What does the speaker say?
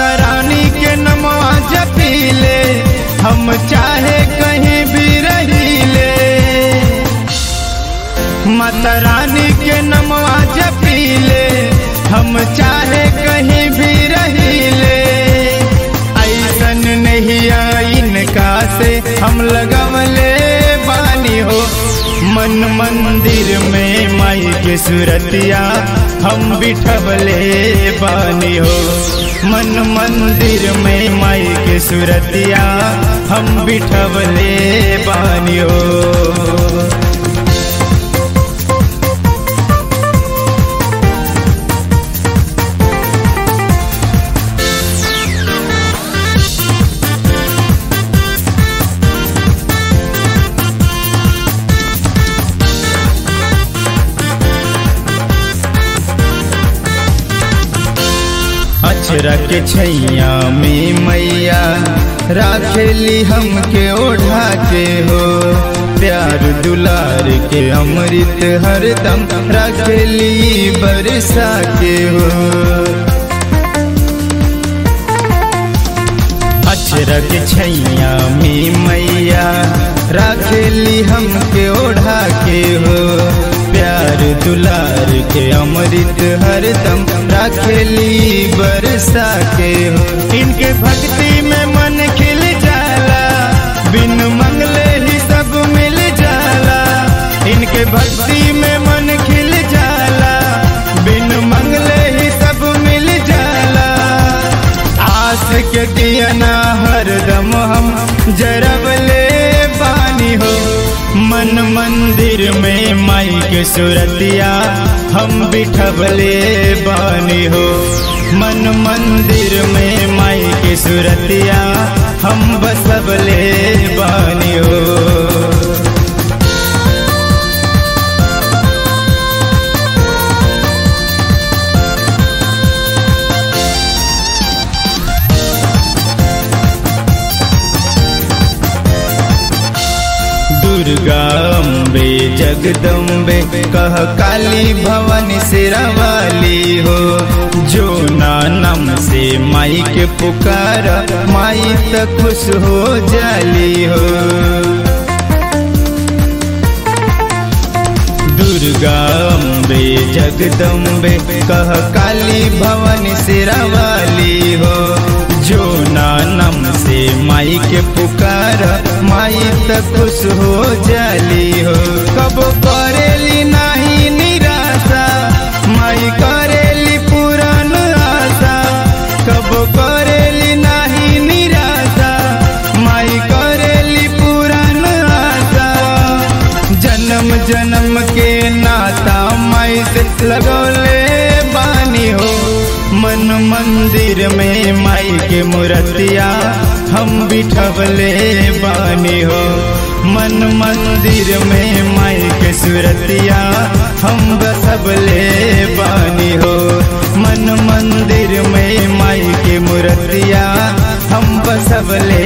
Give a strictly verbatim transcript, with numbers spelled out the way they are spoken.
माता रानी के नमवा जपीले, हम चाहे कहीं भी रहीले। माता रानी के नमवा जपीले, हम चाहे कहीं भी रहीले। ऐसन नहीं इनका से हम लगवले बानी हो, मन मंदिर में माई के सूरतिया हम बिठवले बानी हो। मन मंदिर में माई के सूरतिया हम बिठवले बानी हो। अचरा के छैया में मैया राखेली हमके ओढ़ा के हो, प्यार दुलार के अमृत हरदम राखेली बरसा के हो। अचरा के छैया में मैया राखेली हमके ओढ़ा के हो, प्यार दुलार के अमृत हरदम राखेली बरसा के हो। इनके भक्ति में मन खिल जाला, बिन मंगले ही सब मिल जाला। इनके भक्ति में मन खिल जाला, बिन मंगले ही सब मिल जाला। आस के दियना हरदम हम जरबले बानी हो, मन मंदिर में माई के सूरतिया हम बिठवले बानी हो। मन मंदिर में माई के सूरतिया हम बसवले बानी हो। दुर्गा अम्बे जगदम्बे कह काली भवन सिरवाली हो, जो नाम से माई के पुकार माई तक खुश हो जाली हो। दुर्गा अम्बे जगदम्बे कह काली भवन सिरवाली हो, जो नाम से माई के पुकार माई तक खुश हो जाली हो। कब करेली नहीं निराशा, माई करेली पुरान आशा। कब करेली नहीं निराशा, माई करेली पुरान आशा। जन्म जन्म के नाता माई से लगौले बानी हो, मन मंदिर में माई के मूर्तिया हम बिठवले बानी हो। मन मंदिर में माई के सूरतिया हम बसवले बानी हो। मन मंदिर में माई के मूर्तिया हम बसवले